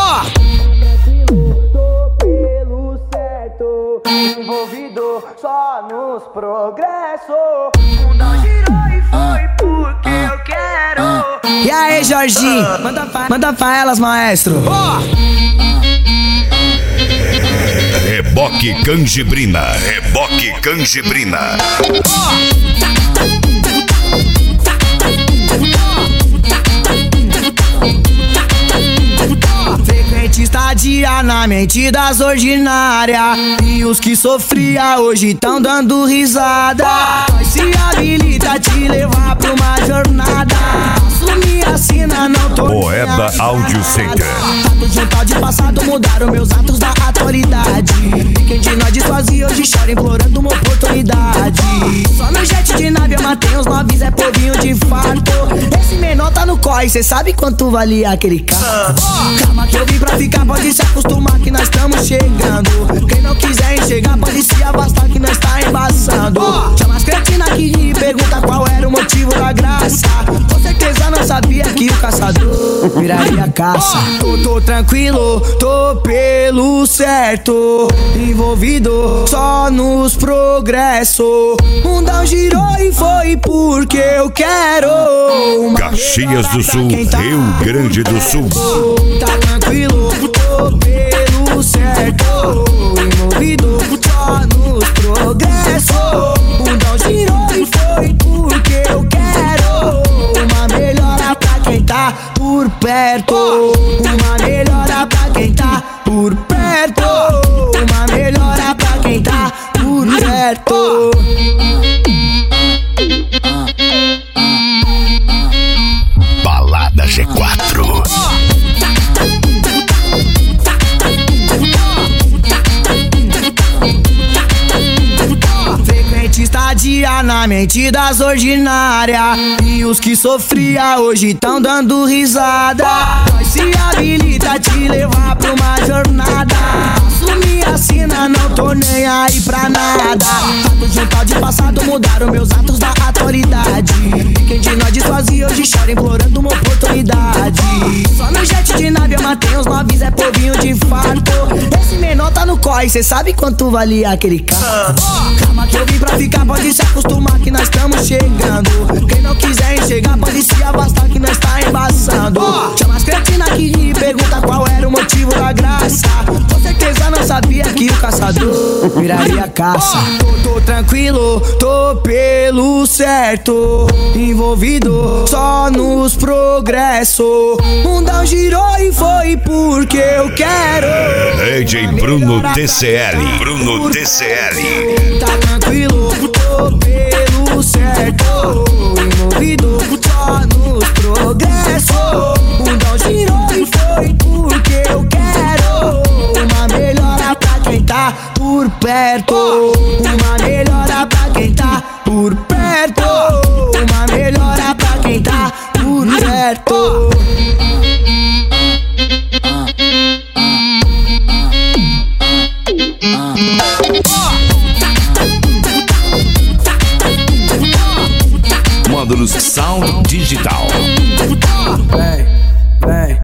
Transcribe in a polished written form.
Tô pelo certo, envolvido só nos progressos. O mundão girou e foi porque eu quero. E aí, Jorginho, manda pra elas, maestro. Reboque Canjibrina, Reboque Canjibrina. Frequentista dia na mente das ordinárias, e os que sofria hoje tão dando risada. Nós se habilita a te levar pra uma jornada. Assumir a sina, não tô Moeda Audio Center. Fatos de um tal de passado mudaram meus atos da atualidade. E quem de nós desfazia hoje chora implorando uma oportunidade. Só no jet de nave eu matei uns noves, é povinho de fato. Esse menor tá no corre, cê sabe quanto valia aquele carro? Calma que eu vim pra ficar, pode se acostumar que nós estamos chegando. Quem não quiser enxergar pode se afastar que nós tá embaçando. Chama as cretinas que ri e pergunta qual era o motivo da graça. Com certeza não sabia que o caçador viraria caça. Tô tranquilo, tô pelo certo, envolvido só nos progressos. Mundão girou e foi porque eu quero. Caxias do Sul, Rio Grande do Sul. Tá tranquilo, tô pelo certo, envolvido só nos progressos. Mundão girou e foi porque eu quero. Uma melhora pra quem tá por perto. Uma melhora pra quem tá por perto. Uma melhora pra quem tá por perto. Balada G4. Frequentista dia na mente das ordinárias, e os que sofria hoje tão dando risada. Nós se habilita a te levar pra uma jornada. Assumir a sina, não tô nem aí pra nada. Fatos de um tal de passado mudaram meus atos da atualidade. E quem de nós desfazia hoje chora implorando uma oportunidade. Só no jet de nave eu matei uns noves, é povinho de fato. Esse menor tá no corre, cê sabe quanto valia aquele carro? Calma que eu vim pra ficar, pode se acostumar que nós estamos chegando. Quem não quiser enxergar pode se afastar que nós tá embaçando. Chama as cretinas que ri e pergunta qual era o motivo da graça. Com certeza não sabia que o caçador viraria caça. Tô tranquilo, tô pelo certo, envolvido só nos progressos. Mundão girou e foi porque eu quero. DJ Bruno TCL, Bruno TCL. Tá tranquilo, tô pelo certo, envolvido só nos progressos. Mundão girou e foi porque eu quero. Uma melhora pra quem tá por perto. Uma melhora pra quem tá por perto. Uma melhora pra quem tá por perto. Módulos Sound Digital.